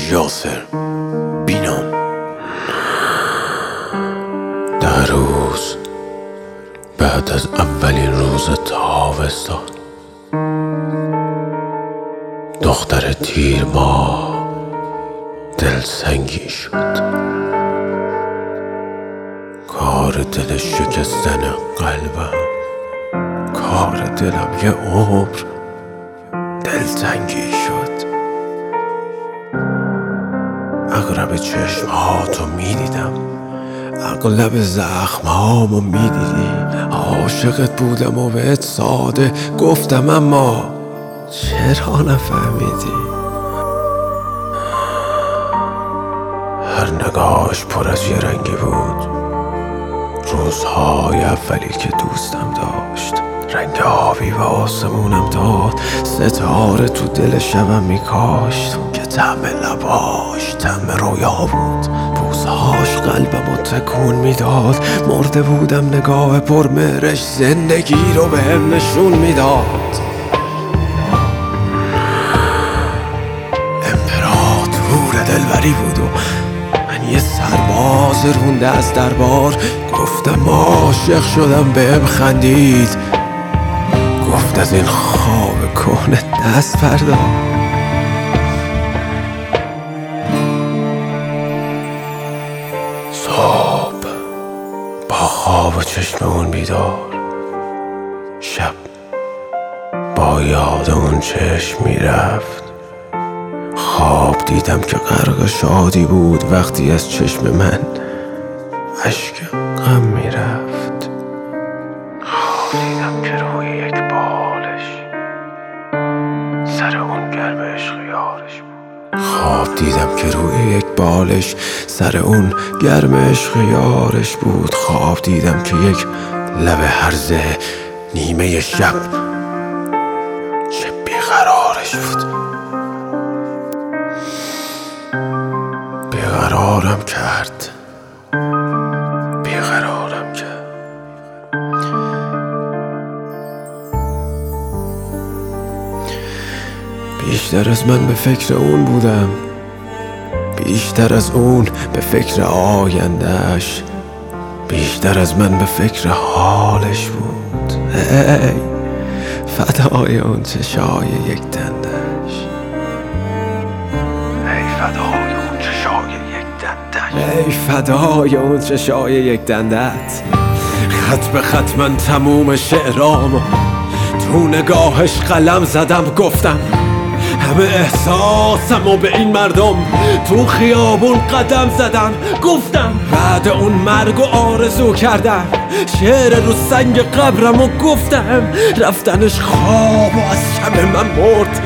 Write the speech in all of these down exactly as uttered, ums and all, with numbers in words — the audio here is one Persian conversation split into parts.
یاسر بینام. در روز بعد از اولین روز تابستان، دختر تیر ماه دلسنگی شد. کار دل شکستن قلبم، کار دلم یه عمر دلتنگی شد. اغرب چشمهاتو میدیدم، اغلب زخمهامو میدیدی. عاشقت بودم و بهت ساده گفتم، اما چرا نفهمیدی؟ هر نگاهش پر از یه رنگی بود. روزهای اولی که دوستم داشت، رنگ آبی و آسمونم داد. ستاره تو دل شبم میکاشت که طعم لباش طعم رویا بود. بوسهاش قلبمو تکون میداد. مرده بودم نگاه پرمهرش زندگی رو بهم نشون میداد. امپراتور دلبری بود و من یه سرباز رونده از دربار. گفتم عاشق شدم، بهم خندید، گفت از این خواب کهنه دست بردار. صبح با خواب و چشم اون بیدار، شب با یاد اون چشم میرفت. خواب دیدم که غرق شادی بود وقتی از چشم من اشک غم میرفت. خواب دیدم که روی یک بالش سر اون گرم عشق یارش بود. خواب دیدم که روی یک بالش سر اون گرم عشق یارش بود. خواب دیدم که یک لب هرزه نیمه شب چه بیقرارش بود. بیقرارم کرد، بیقرارم کرد. بیشتر از من به فکر اون بودم، بیشتر از اون به فکر آیندهش، بیشتر از من به فکر حالش بود. ای فدای اون چشای یک دندش، ای فدای اون چشای یک دندش، ای فدای اون چشای یک دندت. خط به خط من تموم شعرامو تو نگاهش قلم زدم. گفتم همه احساسمو به این مردم تو خیابون قدم زدم. گفتم بعد اون مرگو آرزو کردم، شعر رو سنگ قبرمو گفتم. رفتنش خواب و از شب من مرد،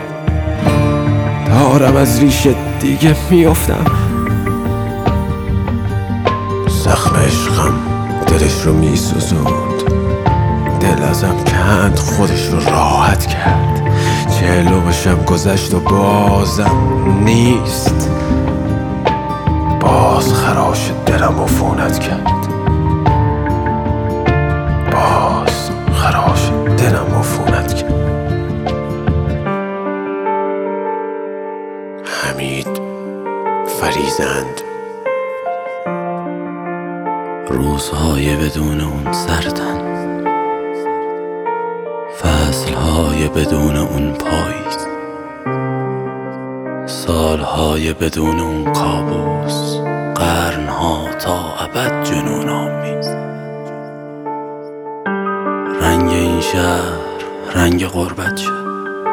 دارم از ریشه دیگه میافتم. زخم عشقم دلش رو میسوزوند، دل ازم کند خودش رو راحت کرد. چهلو بشم گذشت و بازم نیست، باز خراش دلم عفونت کرد، باز خراش دلم عفونت کرد. حمید فریزند. روزهای بدون اون سردن، فصلهای بدون اون پاییز، سالهای بدون اون کابوس، قرنها تا ابد جنون آمیز. رنگ این شهر رنگ غربت شد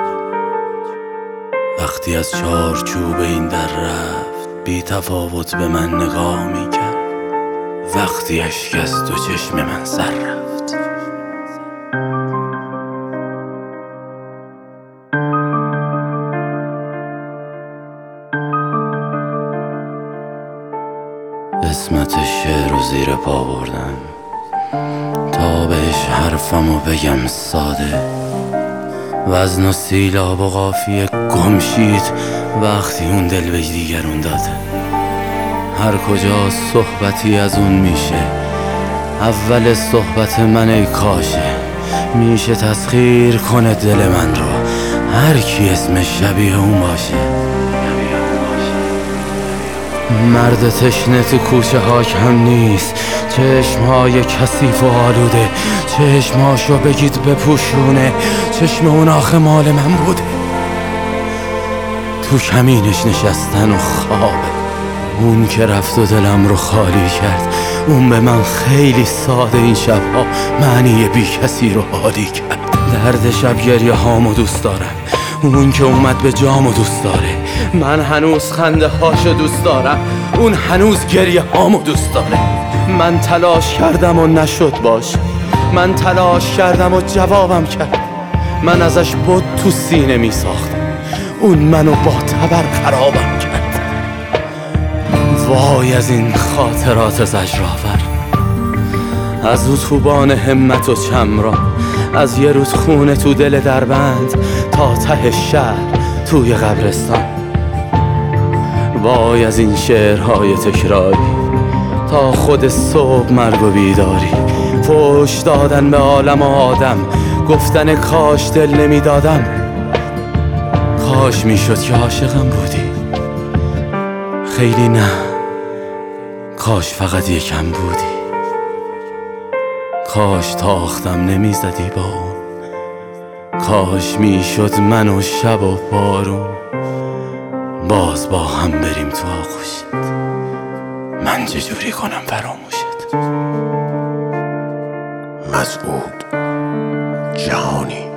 وقتی از چارچوب این در رفت. بی تفاوت به من نگاه میکرد وقتی اشک از دو چشم من سر رفت. قسمت شعر رو زیر پا بردم تا بهش حرفمو بگم ساده. وزن و سیلاب و قافیه گمشید وقتی اون دل به دیگرون داده. هر کجا صحبتی از اون میشه، اول صحبت من ای کاشه. میشه تسخیر کنه دل من رو هر کی اسمش شبیه اون باشه. مرد تشنه تو کوچه ها کم نیست، چشمهای کثیف و آلوده، چشمهاشو بگید بپوشونه، چشم اون آخه مال من بوده. تو کمینش نشستن و خوابه، اون که رفت و دلم رو خالی کرد، اون به من خیلی ساده این شبها معنی بی کسی رو حالی کرد. درد شب گریه هامو دوست دارم، اون که اومد به جامو دوست داره. من هنوز خنده هاشو دوست دارم، اون هنوز گریه هامو دوست داره. من تلاش کردم و نشد باش، من تلاش کردم و جوابم کرد. من ازش بود تو سینه می ساختم، اون منو با تبر خرابم کرد. وای از این خاطرات زجرآور، از اتوبان همت و چمران، از یه رودخونه تو دل دربند تا ته شهر توی قبرستان. وای از این شعرهای تکراری تا خود صبح مرگ و بیداری، فوش دادن به عالم و آدم، گفتن کاش دل نمیدادم، کاش میشد که عاشقم بودی. خیلی نه، کاش فقط یکم بودی، کاش تاختم نمیزدی با اون، کاش میشد من و شب و بارون باز با هم بریم تو آغوشت. من چجوری کنم فراموشت؟ مسعود جهانی.